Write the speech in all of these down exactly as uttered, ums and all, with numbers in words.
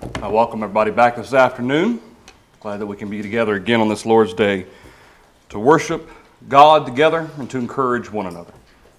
I welcome everybody back this afternoon. Glad that we can be together again on this Lord's Day to worship God together and to encourage one another.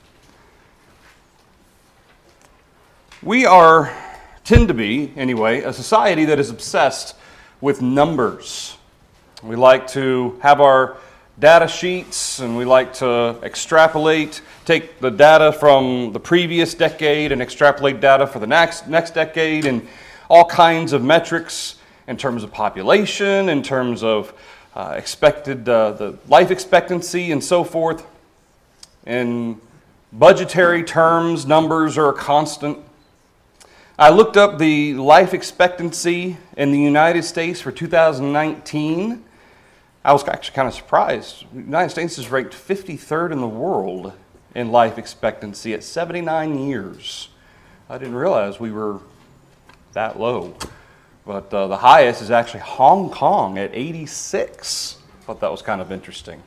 We are, tend to be, anyway, a society that is obsessed with numbers. We like to have our data sheets and we like to extrapolate, take the data from the previous decade and extrapolate data for the next, next decade and all kinds of metrics in terms of population, in terms of uh, expected uh, the life expectancy and so forth. In budgetary terms, numbers are a constant. I looked up the life expectancy in the United States for two thousand nineteen. I was actually kind of surprised. The United States is ranked fifty-third in the world in life expectancy at seventy-nine years. I didn't realize we were that low. But uh, the highest is actually Hong Kong at eighty-six. I thought that was kind of interesting.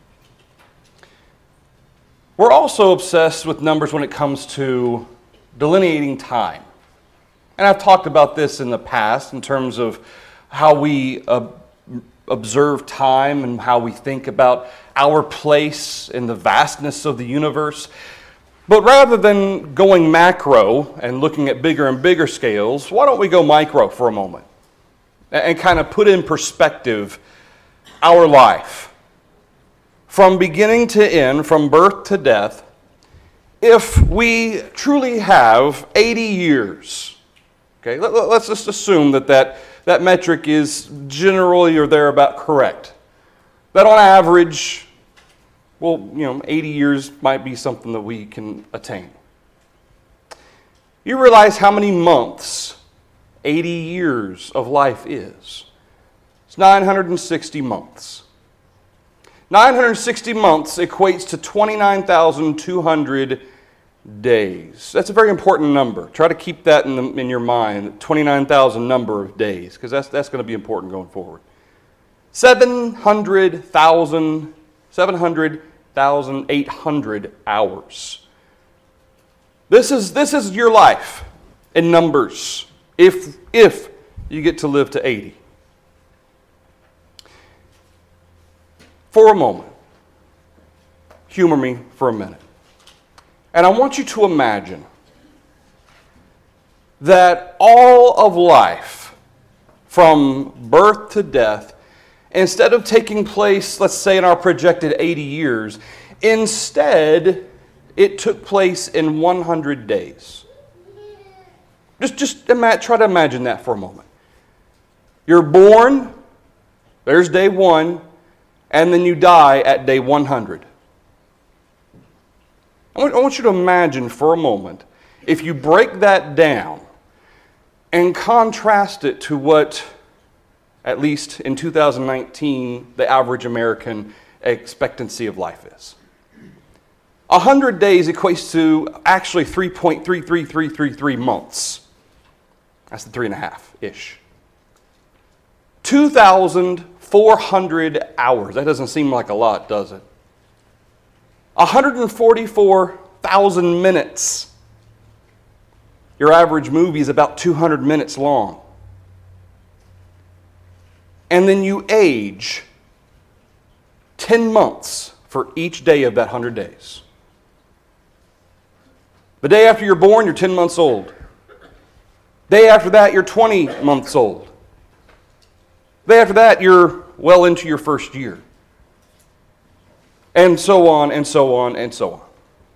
We're also obsessed with numbers when it comes to delineating time. And I've talked about this in the past in terms of how we uh, observe time and how we think about our place in the vastness of the universe. But rather than going macro and looking at bigger and bigger scales, why don't we go micro for a moment and kind of put in perspective our life from beginning to end, from birth to death. If we truly have eighty years, okay, let, let's just assume that, that that metric is generally or thereabout correct. That on average, well, you know, eighty years might be something that we can attain. You realize how many months eighty years of life is. It's nine hundred sixty months. nine hundred sixty months equates to twenty-nine thousand two hundred days. That's a very important number. Try to keep that in, the, in your mind, twenty-nine thousand number of days, because that's, that's going to be important going forward. seven hundred thousand, seven hundred thousand eight hundred hours. This is, this is your life in numbers, if, if you get to live to eighty. For a moment, humor me for a minute. And I want you to imagine that all of life, from birth to death, instead of taking place, let's say in our projected eighty years, instead it took place in one hundred days. Just, just ima- try to imagine that for a moment. You're born, there's day one, and then you die at day one hundred. I want, I want you to imagine for a moment, if you break that down and contrast it to what, at least in two thousand nineteen, the average American expectancy of life is. one hundred days equates to actually three point three three three three three months. That's the three and a half-ish. two thousand four hundred hours. That doesn't seem like a lot, does it? one hundred forty-four thousand minutes. Your average movie is about two hundred minutes long. And then you age ten months for each day of that one hundred days. The day after you're born, you're ten months old. Day after that, you're twenty months old. The day after that, you're well into your first year. And so on, and so on, and so on.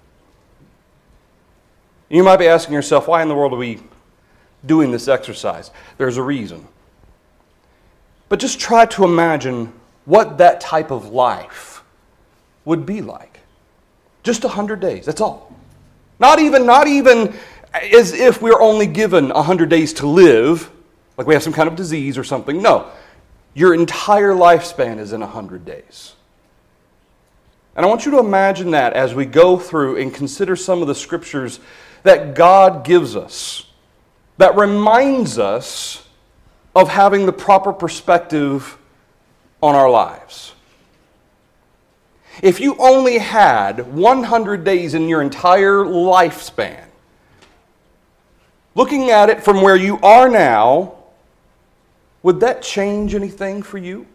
You might be asking yourself, why in the world are we doing this exercise? There's a reason. But just try to imagine what that type of life would be like. Just one hundred days, that's all. Not even, not even as if we're only given one hundred days to live, like we have some kind of disease or something. No, your entire lifespan is in one hundred days. And I want you to imagine that as we go through and consider some of the scriptures that God gives us, that reminds us of having the proper perspective on our lives. If you only had one hundred days in your entire lifespan, looking at it from where you are now would that change anything for you?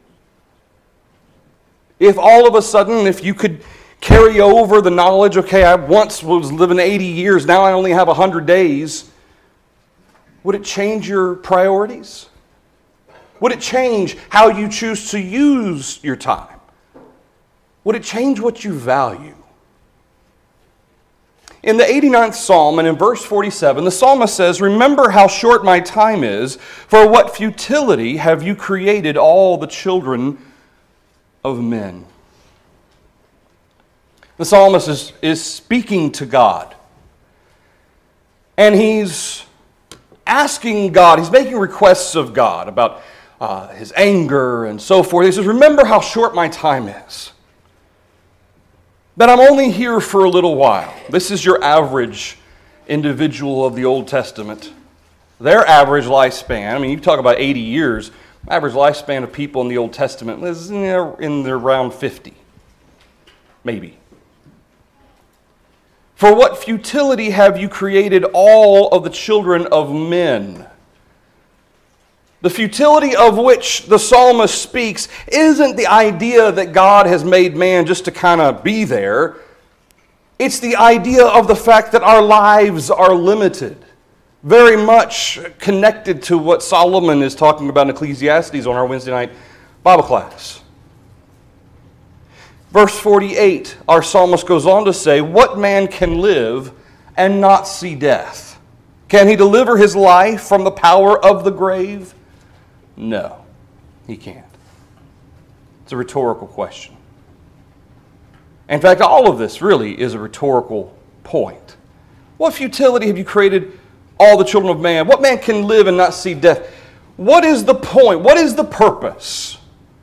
If all of a sudden, if you could carry over the knowledge, okay, I once was living eighty years, now I only have one hundred days, would it change your priorities? Would it change how you choose to use your time? Would it change what you value? In the eighty-ninth Psalm and in verse forty-seven, the psalmist says, "Remember how short my time is, for what futility have you created all the children of men." The psalmist is, is speaking to God. And he's asking God, he's making requests of God about uh, his anger and so forth. He says, "Remember how short my time is. That I'm only here for a little while." This is your average individual of the Old Testament. Their average lifespan, I mean, you talk about eighty years, average lifespan of people in the Old Testament is in their, in their around fifty, maybe. "For what futility have you created all of the children of men?" The futility of which the psalmist speaks isn't the idea that God has made man just to kind of be there. It's the idea of the fact that our lives are limited. Very much connected to what Solomon is talking about in Ecclesiastes on our Wednesday night Bible class. Verse forty-eight, our psalmist goes on to say, "What man can live and not see death? Can he deliver his life from the power of the grave? No, he can't." It's a rhetorical question. In fact, all of this really is a rhetorical point. What futility have you created all the children of man? What man can live and not see death? What is the point? What is the purpose?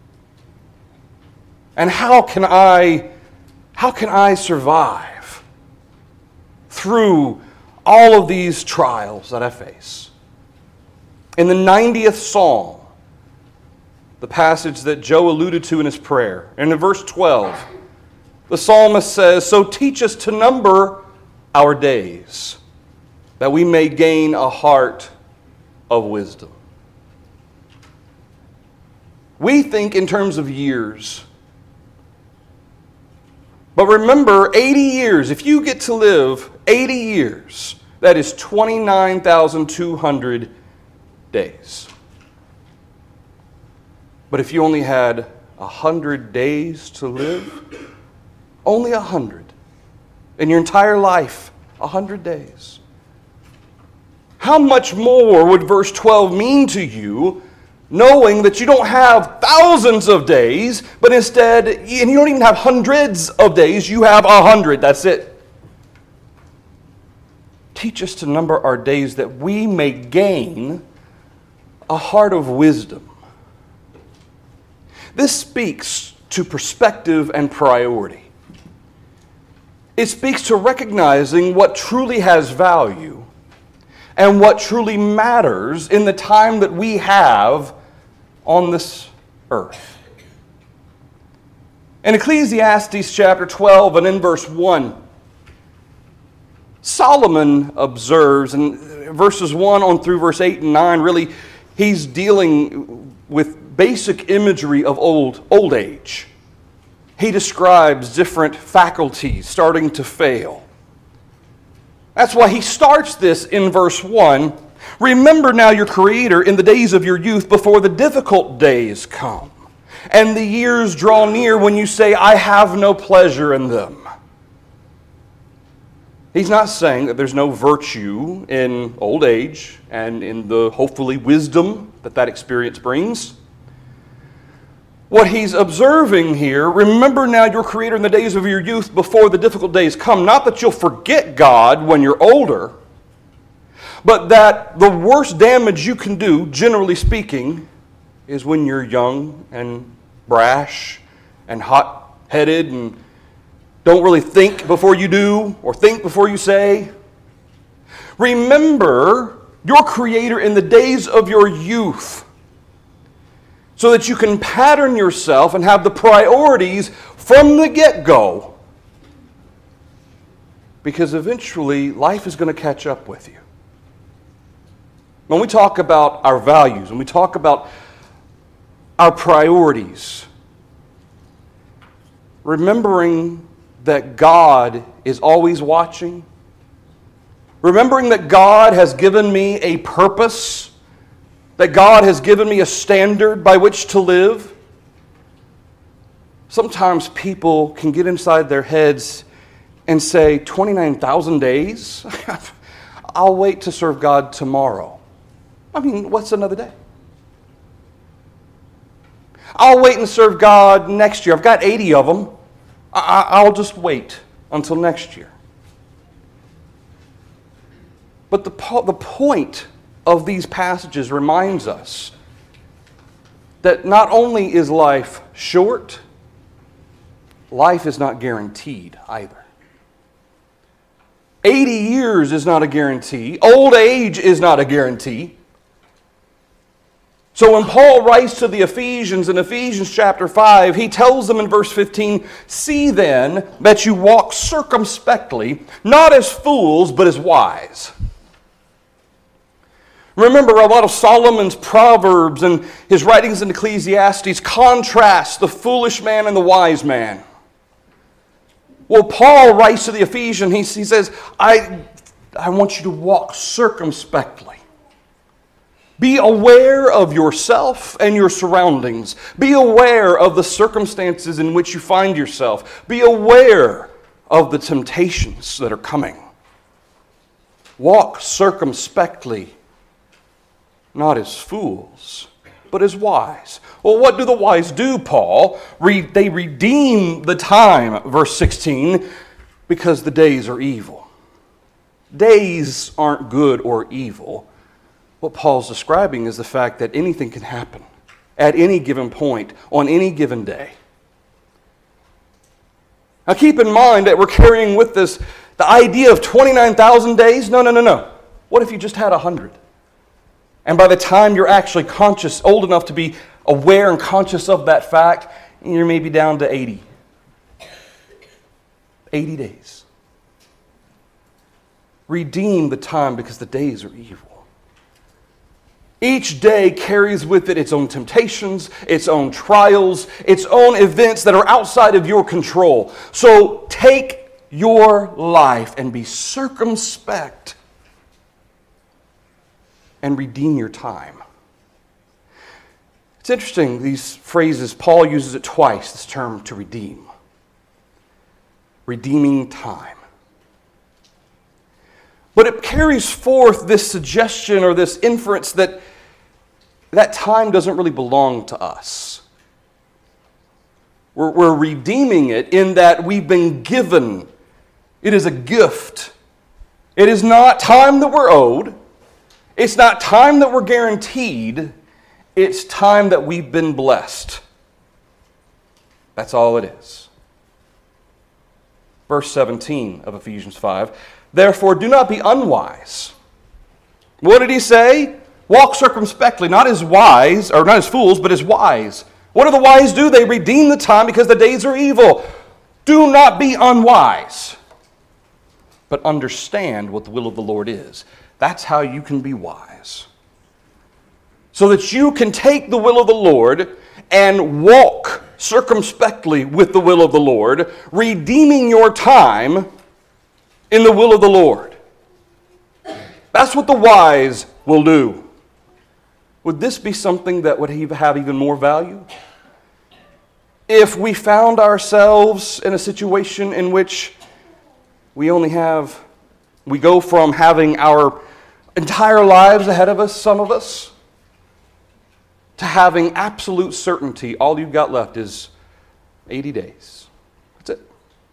And how can I, how can I survive through all of these trials that I face? In the ninetieth Psalm, the passage that Joe alluded to in his prayer, and in verse twelve, the psalmist says, "So teach us to number our days, that we may gain a heart of wisdom." We think in terms of years. But remember, eighty years, if you get to live eighty years, that is twenty-nine thousand two hundred days. But if you only had one hundred days to live, only one hundred. In your entire life, one hundred days. How much more would verse twelve mean to you, knowing that you don't have thousands of days, but instead, and you don't even have hundreds of days, you have a hundred, that's it. Teach us to number our days that we may gain a heart of wisdom. This speaks to perspective and priority. It speaks to recognizing what truly has value and what truly matters in the time that we have on this earth. In Ecclesiastes chapter twelve and in verse one, Solomon observes, and verses one on through verse eight and nine, really, he's dealing with basic imagery of old, old age. He describes different faculties starting to fail. That's why he starts this in verse one. "Remember now your Creator in the days of your youth, before the difficult days come, and the years draw near when you say, I have no pleasure in them." He's not saying that there's no virtue in old age and in the, hopefully, wisdom that that experience brings. What he's observing here, remember now your Creator in the days of your youth before the difficult days come. Not that you'll forget God when you're older, but that the worst damage you can do, generally speaking, is when you're young and brash and hot-headed and don't really think before you do or think before you say. Remember your Creator in the days of your youth, so that you can pattern yourself and have the priorities from the get-go. Because eventually, life is going to catch up with you. When we talk about our values, when we talk about our priorities, remembering that God is always watching, remembering that God has given me a purpose, that God has given me a standard by which to live. Sometimes people can get inside their heads and say, twenty-nine thousand days? I'll wait to serve God tomorrow. I mean, what's another day? I'll wait and serve God next year. I've got eighty of them. I- I'll just wait until next year. But the, po- the point of these passages reminds us that not only is life short, life is not guaranteed either. eighty years is not a guarantee. Old age is not a guarantee. So when Paul writes to the Ephesians in Ephesians chapter five, he tells them in verse fifteen, "See then that you walk circumspectly, not as fools, but as wise." Remember, a lot of Solomon's Proverbs and his writings in Ecclesiastes contrast the foolish man and the wise man. Well, Paul writes to the Ephesians, he, he says, I, I want you to walk circumspectly. Be aware of yourself and your surroundings. Be aware of the circumstances in which you find yourself. Be aware of the temptations that are coming. Walk circumspectly, not as fools, but as wise. Well, what do the wise do, Paul? Re- they redeem the time, verse sixteen, because the days are evil. Days aren't good or evil. What Paul's describing is the fact that anything can happen at any given point, on any given day. Now keep in mind that we're carrying with us the idea of twenty-nine thousand days. No, no, no, no. What if you just had one hundred? And by the time you're actually conscious, old enough to be aware and conscious of that fact, you're maybe down to eighty. eighty days. Redeem the time because the days are evil. Each day carries with it its own temptations, its own trials, its own events that are outside of your control. So take your life and be circumspect and redeem your time. It's interesting, these phrases, Paul uses it twice, this term to redeem. Redeeming time. But it carries forth this suggestion or this inference that that time doesn't really belong to us. We're, we're redeeming it in that we've been given. It is a gift. It is not time that we're owed. It's not time that we're guaranteed. It's time that we've been blessed. That's all it is. Verse seventeen of Ephesians five. Therefore, do not be unwise. What did he say? Walk circumspectly, not as wise, or not as fools, but as wise. What do the wise do? They redeem the time because the days are evil. Do not be unwise, but understand what the will of the Lord is. That's how you can be wise. So that you can take the will of the Lord and walk circumspectly with the will of the Lord, redeeming your time in the will of the Lord. That's what the wise will do. Would this be something that would have even more value? If we found ourselves in a situation in which we only have, we go from having our entire lives ahead of us, some of us, to having absolute certainty, all you've got left is eighty days. That's it.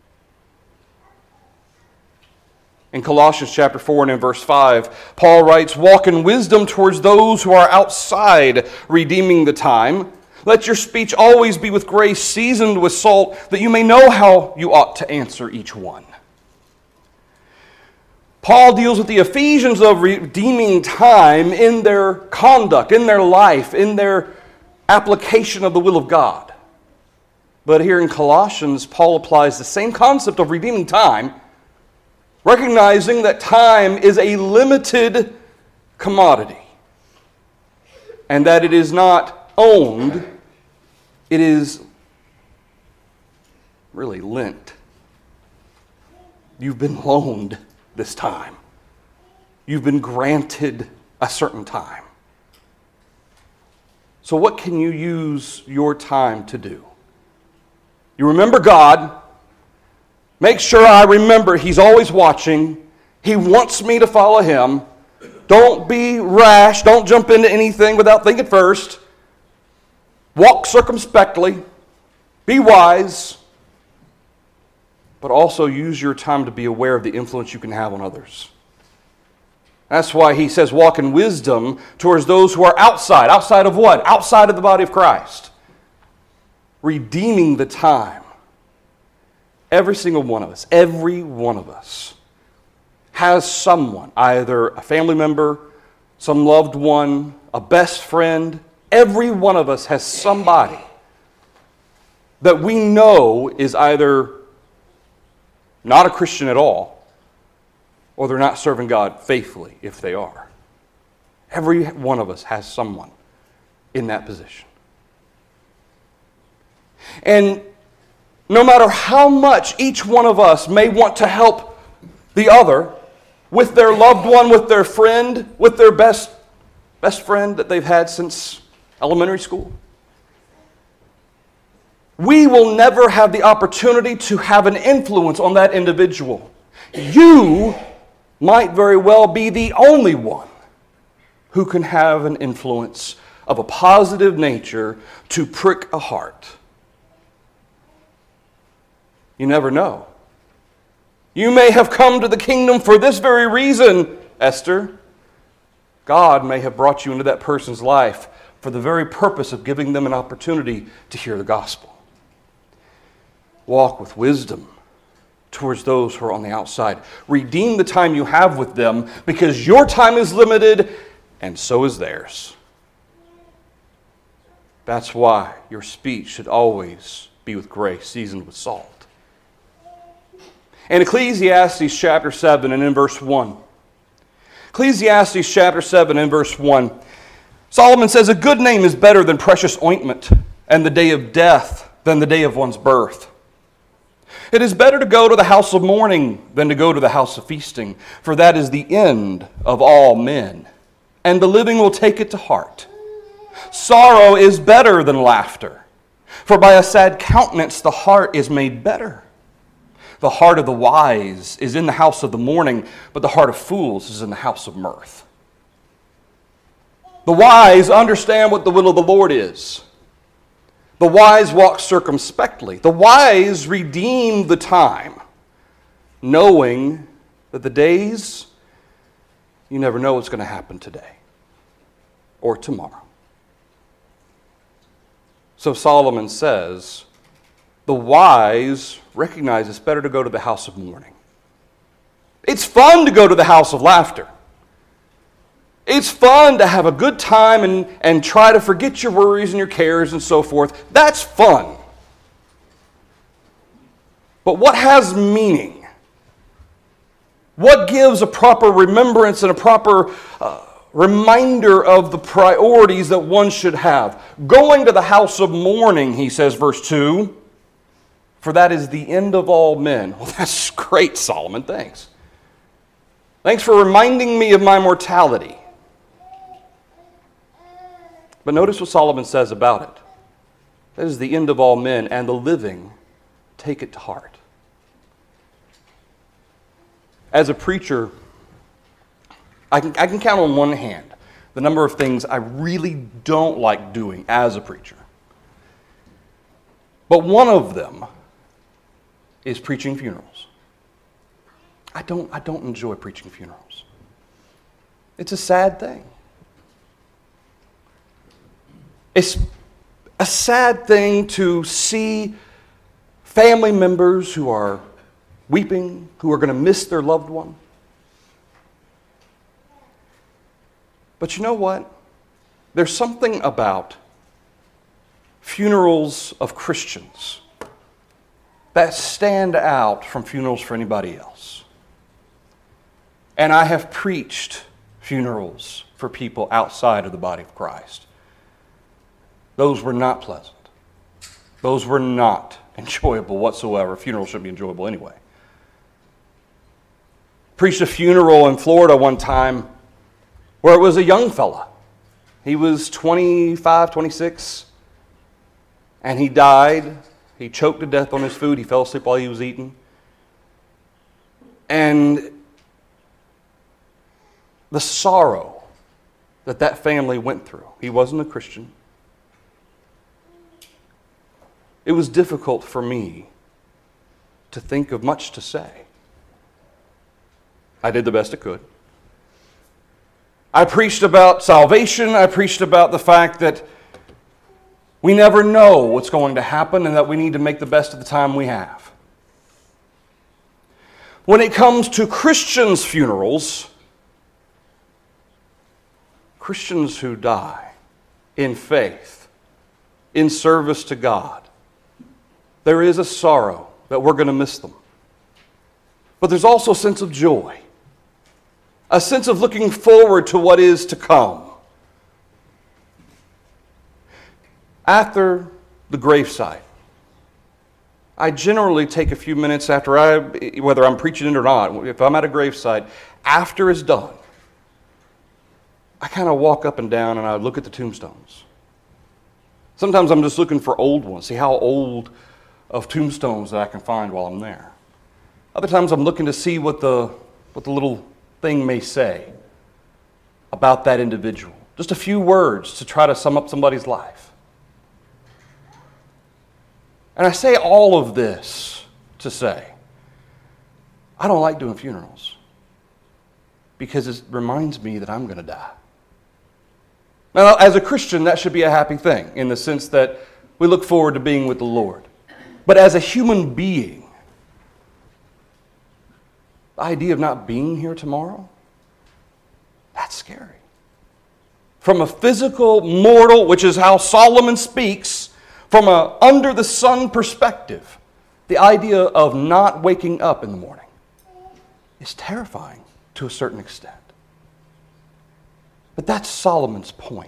In Colossians chapter four and in verse five, Paul writes, "Walk in wisdom towards those who are outside, redeeming the time. Let your speech always be with grace, seasoned with salt, that you may know how you ought to answer each one." Paul deals with the Ephesians of redeeming time in their conduct, in their life, in their application of the will of God. But here in Colossians, Paul applies the same concept of redeeming time, recognizing that time is a limited commodity and that it is not owned, It is really Lent. You've been loaned this time. You've been granted a certain time. So what can you use your time to do? You remember God. Make sure I remember He's always watching. He wants me to follow Him. Don't be rash. Don't jump into anything without thinking first. Walk circumspectly. Be wise. But also use your time to be aware of the influence you can have on others. That's why He says walk in wisdom towards those who are outside. Outside of what? Outside of the body of Christ. Redeeming the time. Every single one of us, every one of us has someone, either a family member, some loved one, a best friend. Every one of us has somebody that we know is either not a Christian at all, or they're not serving God faithfully if they are. Every one of us has someone in that position. And no matter how much each one of us may want to help the other with their loved one, with their friend, with their best, best friend that they've had since elementary school, we will never have the opportunity to have an influence on that individual. You might very well be the only one who can have an influence of a positive nature to prick a heart. You never know. You may have come to the kingdom for this very reason, Esther. God may have brought you into that person's life for the very purpose of giving them an opportunity to hear the gospel. Walk with wisdom towards those who are on the outside. Redeem the time you have with them, because your time is limited and so is theirs. That's why your speech should always be with grace, seasoned with salt. In Ecclesiastes chapter seven and in verse one. Ecclesiastes chapter seven and verse one. Solomon says, a good name is better than precious ointment, and the day of death than the day of one's birth. It is better to go to the house of mourning than to go to the house of feasting, for that is the end of all men, and the living will take it to heart. Sorrow is better than laughter, for by a sad countenance the heart is made better. The heart of the wise is in the house of the mourning, but the heart of fools is in the house of mirth. The wise understand what the will of the Lord is. The wise walk circumspectly. The wise redeem the time, knowing that the days, you never know what's going to happen today or tomorrow. So Solomon says, the wise recognize it's better to go to the house of mourning. It's fun to go to the house of laughter. It's fun to have a good time and, and try to forget your worries and your cares and so forth. That's fun. But what has meaning? What gives a proper remembrance and a proper uh, reminder of the priorities that one should have? Going to the house of mourning, he says, verse two, for that is the end of all men. Well, that's great, Solomon. Thanks. Thanks for reminding me of my mortality. But notice what Solomon says about it. That is the end of all men, and the living take it to heart. As a preacher, I can, I can count on one hand the number of things I really don't like doing as a preacher. But one of them is preaching funerals. I don't, I don't enjoy preaching funerals. It's a sad thing. It's a sad thing to see family members who are weeping, who are going to miss their loved one. But you know what? There's something about funerals of Christians that stand out from funerals for anybody else. And I have preached funerals for people outside of the body of Christ. Those were not pleasant. Those were not enjoyable whatsoever. Funerals shouldn't be enjoyable anyway. Preached a funeral in Florida one time where it was a young fella. He was twenty-five, twenty-six, and he died. He choked to death on his food. He fell asleep while he was eating. And the sorrow that that family went through. He wasn't a Christian. It was difficult for me to think of much to say. I did the best I could. I preached about salvation. I preached about the fact that we never know what's going to happen and that we need to make the best of the time we have. When it comes to Christians' funerals, Christians who die in faith, in service to God, there is a sorrow that we're going to miss them. But there's also a sense of joy, a sense of looking forward to what is to come. After the graveside, I generally take a few minutes after I, whether I'm preaching it or not, if I'm at a graveside, after it's done, I kind of walk up and down and I look at the tombstones. Sometimes I'm just looking for old ones, see how old of tombstones that I can find while I'm there. Other times I'm looking to see what the, what the little thing may say about that individual. Just a few words to try to sum up somebody's life. And I say all of this to say, I don't like doing funerals because it reminds me that I'm going to die. Now, as a Christian, that should be a happy thing in the sense that we look forward to being with the Lord. But as a human being, the idea of not being here tomorrow, that's scary. From a physical, mortal, which is how Solomon speaks, from a under the sun perspective, the idea of not waking up in the morning is terrifying to a certain extent. But that's Solomon's point.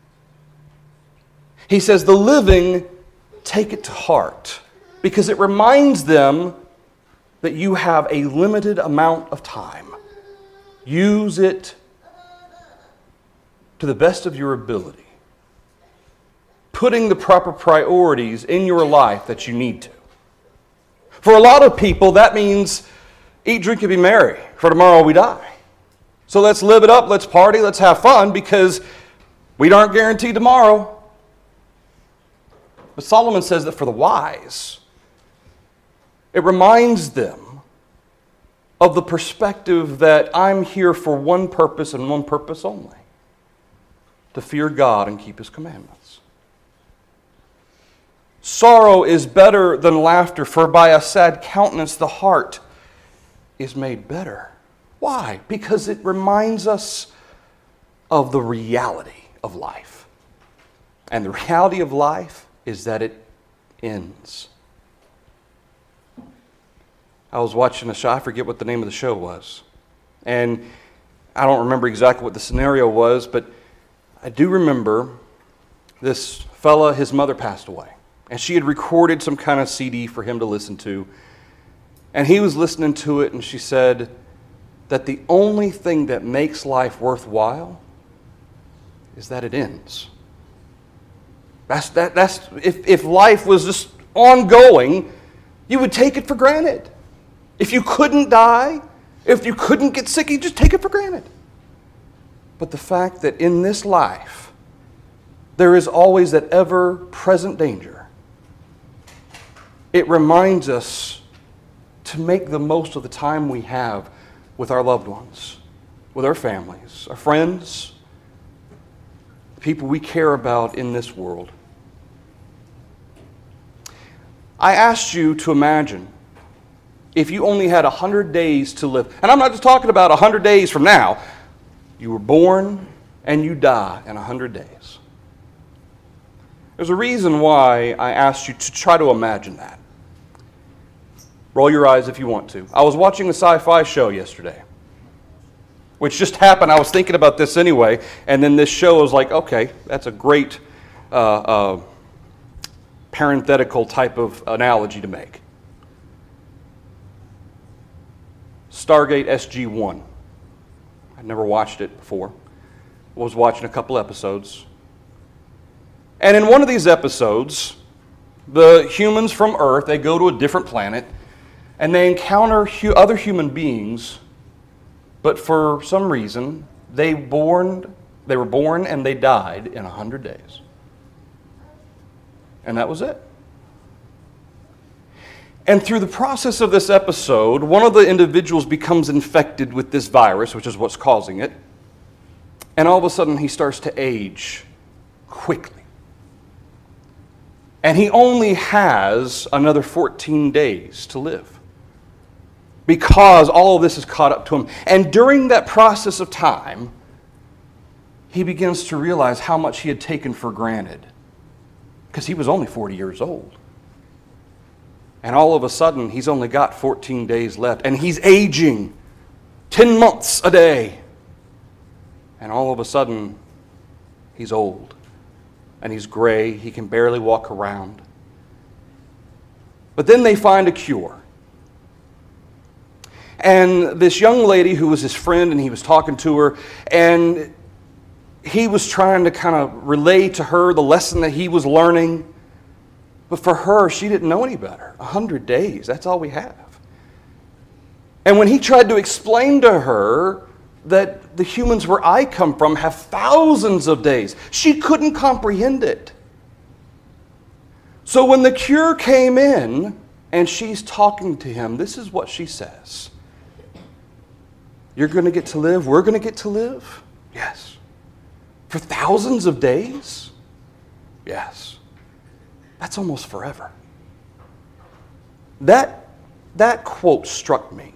He says, the living take it to heart because it reminds them that you have a limited amount of time. Use it to the best of your ability, putting the proper priorities in your life that you need to. For a lot of people, that means eat, drink, and be merry, for tomorrow we die. So let's live it up, let's party, let's have fun, because we aren't guaranteed tomorrow. But Solomon says that for the wise, it reminds them of the perspective that I'm here for one purpose and one purpose only, to fear God and keep His commandments. Sorrow is better than laughter, for by a sad countenance the heart is made better. Why? Because it reminds us of the reality of life. And the reality of life is that it ends. I was watching a show, I forget what the name of the show was. And I don't remember exactly what the scenario was, but I do remember this fella, his mother passed away. And she had recorded some kind of C D for him to listen to. And he was listening to it, and she said that the only thing that makes life worthwhile is that it ends. That's that. That's if, if life was just ongoing, you would take it for granted. If you couldn't die, if you couldn't get sick, you just take it for granted. But the fact that in this life, there is always that ever-present danger, it reminds us to make the most of the time we have with our loved ones, with our families, our friends, the people we care about in this world. I asked you to imagine if you only had one hundred days to live. And I'm not just talking about one hundred days from now. You were born and you die in one hundred days. There's a reason why I asked you to try to imagine that. Roll your eyes if you want to. I was watching a sci-fi show yesterday, which just happened. I was thinking about this anyway, and then this show was like, okay, that's a great uh, uh, parenthetical type of analogy to make. Stargate S G one. I'd never watched it before. I was watching a couple episodes. And in one of these episodes, the humans from Earth, they go to a different planet, and they encounter hu- other human beings, but for some reason, they born, they were born and they died in one hundred days. And that was it. And through the process of this episode, one of the individuals becomes infected with this virus, which is what's causing it. And all of a sudden, he starts to age quickly. And he only has another fourteen days to live, because all of this is caught up to him. And during that process of time, he begins to realize how much he had taken for granted, because he was only forty years old. And all of a sudden, he's only got fourteen days left, and he's aging ten months a day. And all of a sudden, he's old, and he's gray. He can barely walk around. But then they find a cure. And this young lady who was his friend, and he was talking to her, and he was trying to kind of relay to her the lesson that he was learning. But for her, she didn't know any better. A hundred days, that's all we have. And when he tried to explain to her that the humans where I come from have thousands of days, she couldn't comprehend it. So when the cure came in, and she's talking to him, this is what she says. You're going to get to live, we're going to get to live? Yes. For thousands of days? Yes. That's almost forever. That, that quote struck me.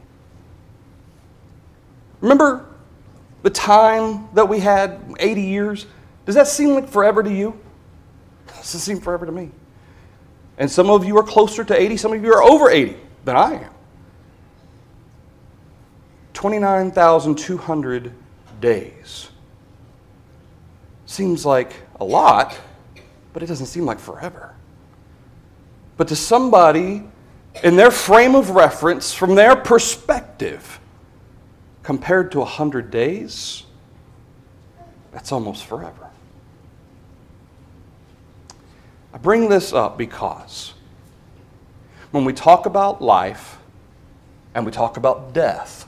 Remember the time that we had, eighty years? Does that seem like forever to you? Does it seem forever to me? And some of you are closer to eighty, some of you are over eighty than I am. twenty-nine thousand two hundred days. Seems like a lot, but it doesn't seem like forever. But to somebody in their frame of reference, from their perspective, compared to one hundred days, that's almost forever. I bring this up because when we talk about life and we talk about death,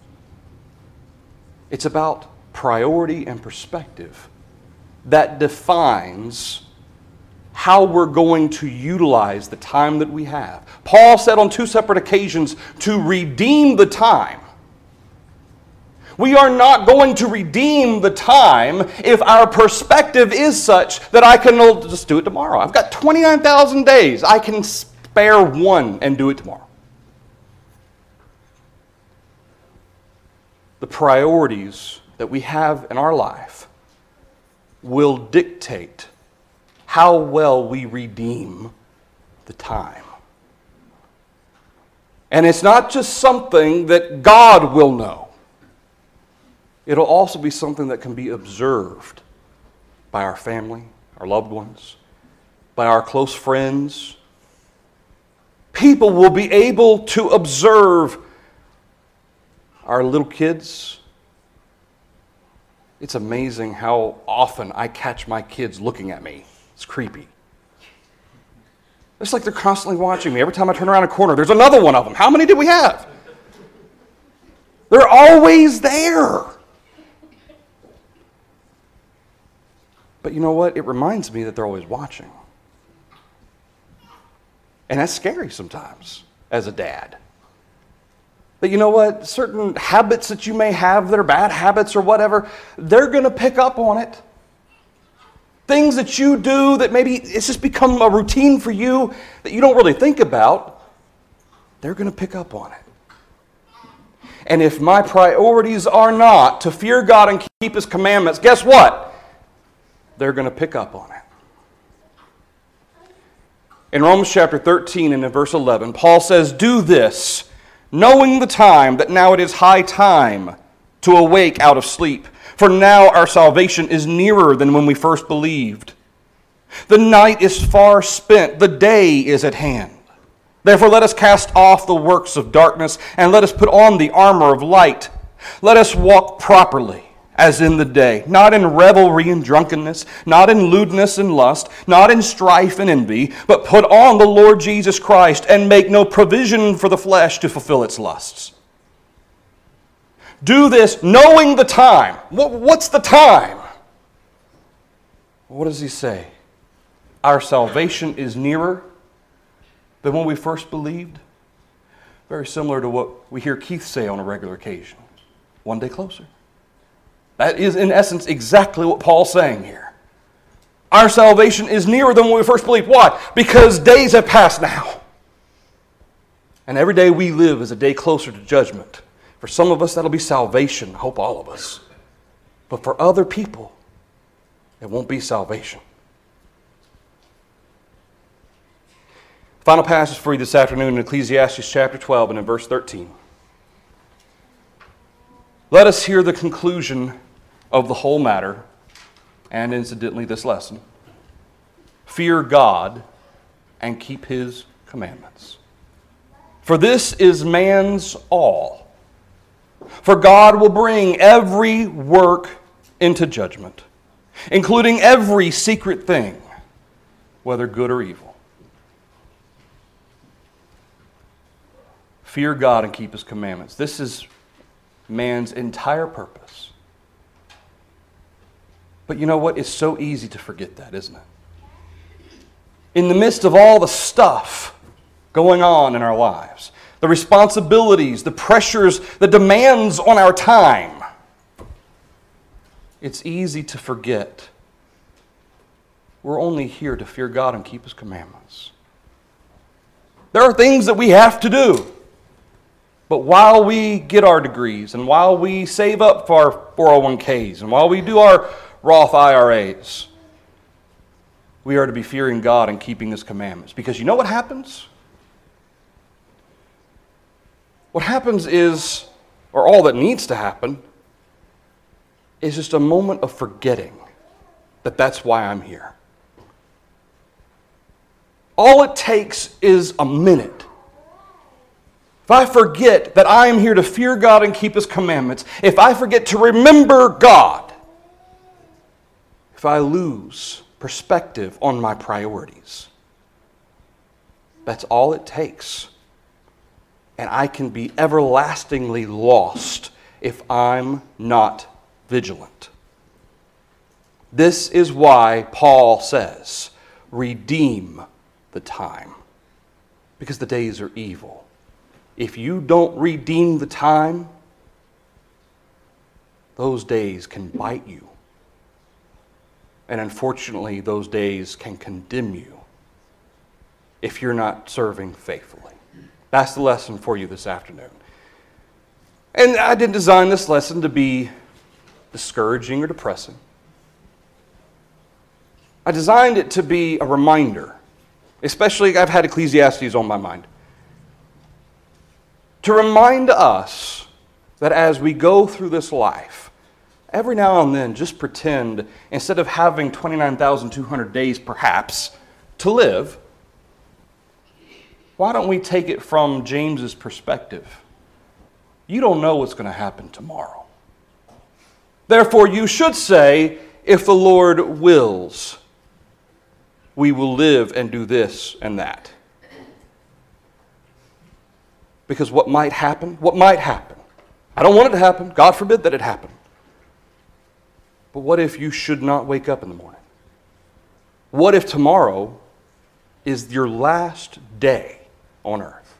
it's about priority and perspective that defines how we're going to utilize the time that we have. Paul said on two separate occasions to redeem the time. We are not going to redeem the time if our perspective is such that I can oh, just do it tomorrow. I've got twenty-nine thousand days. I can spare one and do it tomorrow. The priorities that we have in our life will dictate how well we redeem the time. And it's not just something that God will know. It'll also be something that can be observed by our family, our loved ones, by our close friends. People will be able to observe our little kids. It's amazing how often I catch my kids looking at me. It's creepy. It's like they're constantly watching me. Every time I turn around a corner, there's another one of them. How many did we have? They're always there. But you know what? It reminds me that they're always watching. And that's scary sometimes as a dad. But you know what? Certain habits that you may have that are bad habits or whatever, they're going to pick up on it. Things that you do that maybe it's just become a routine for you that you don't really think about, they're going to pick up on it. And if my priorities are not to fear God and keep His commandments, guess what? They're going to pick up on it. In Romans chapter thirteen and in verse eleven, Paul says, "Do this, knowing the time, that now it is high time to awake out of sleep. For now our salvation is nearer than when we first believed. The night is far spent, the day is at hand. Therefore let us cast off the works of darkness, and let us put on the armor of light. Let us walk properly, as in the day, not in revelry and drunkenness, not in lewdness and lust, not in strife and envy, but put on the Lord Jesus Christ, and make no provision for the flesh to fulfill its lusts. Do this knowing the time. What's the time? What does he say? Our salvation is nearer than when we first believed. Very similar to what we hear Keith say on a regular occasion. One day closer. That is, in essence, exactly what Paul's saying here. Our salvation is nearer than when we first believed. Why? Because days have passed now. And every day we live is a day closer to judgment. For some of us, that'll be salvation. I hope all of us. But for other people, it won't be salvation. Final passage for you this afternoon in Ecclesiastes chapter twelve and in verse thirteen. Let us hear the conclusion of the whole matter, and incidentally this lesson. Fear God and keep His commandments. For this is man's all. For God will bring every work into judgment, including every secret thing, whether good or evil. Fear God and keep His commandments. This is man's entire purpose. But you know what? It's so easy to forget that, isn't it? In the midst of all the stuff going on in our lives, the responsibilities, the pressures, the demands on our time, it's easy to forget we're only here to fear God and keep His commandments. There are things that we have to do. But while we get our degrees, and while we save up for our four oh one k's, and while we do our Roth I R As, we are to be fearing God and keeping His commandments. Because you know what happens? What happens is, or all that needs to happen, is just a moment of forgetting that that's why I'm here. All it takes is a minute. If I forget that I am here to fear God and keep His commandments, if I forget to remember God, if I lose perspective on my priorities, that's all it takes. And I can be everlastingly lost if I'm not vigilant. This is why Paul says, redeem the time, because the days are evil. If you don't redeem the time, those days can bite you. And unfortunately, those days can condemn you if you're not serving faithfully. That's the lesson for you this afternoon. And I didn't design this lesson to be discouraging or depressing. I designed it to be a reminder, especially I've had Ecclesiastes on my mind, to remind us that as we go through this life, every now and then just pretend, instead of having twenty-nine thousand two hundred days perhaps to live, why don't we take it from James's perspective? You don't know what's going to happen tomorrow. Therefore, you should say, if the Lord wills, we will live and do this and that. Because what might happen, what might happen, I don't want it to happen, God forbid that it happen. But what if you should not wake up in the morning? What if tomorrow is your last day on earth?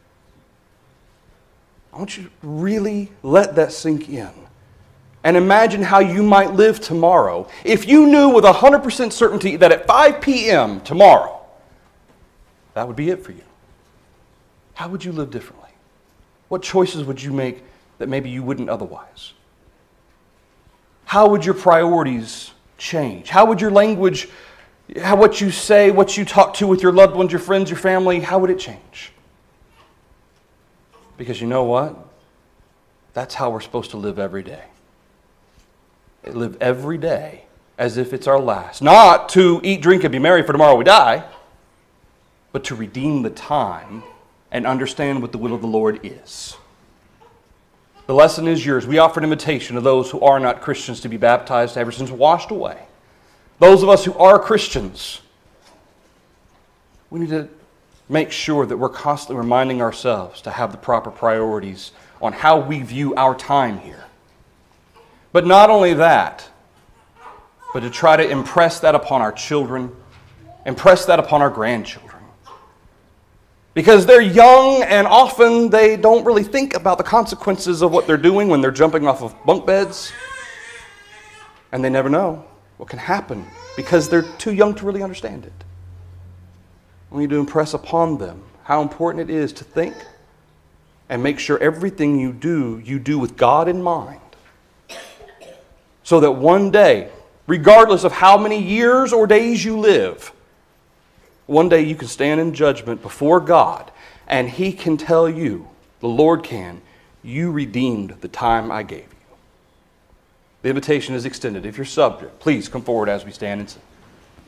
I want you to really let that sink in. And imagine how you might live tomorrow if you knew with one hundred percent certainty that at five p.m. tomorrow, that would be it for you. How would you live differently? What choices would you make that maybe you wouldn't otherwise? How would your priorities change? How would your language, how what you say, what you talk to with your loved ones, your friends, your family, how would it change? Because you know what? That's how we're supposed to live every day. Live every day as if it's our last. Not to eat, drink, and be merry, for tomorrow we die, but to redeem the time and understand what the will of the Lord is. The lesson is yours. We offer an invitation to those who are not Christians to be baptized, ever since washed away. Those of us who are Christians, we need to make sure that we're constantly reminding ourselves to have the proper priorities on how we view our time here. But not only that, but to try to impress that upon our children, impress that upon our grandchildren. Because they're young and often they don't really think about the consequences of what they're doing when they're jumping off of bunk beds. And they never know what can happen because they're too young to really understand it. We need to impress upon them how important it is to think and make sure everything you do, you do with God in mind. So that one day, regardless of how many years or days you live, one day you can stand in judgment before God and He can tell you, the Lord can, you redeemed the time I gave you. The invitation is extended. If you're subject, please come forward as we stand and sing.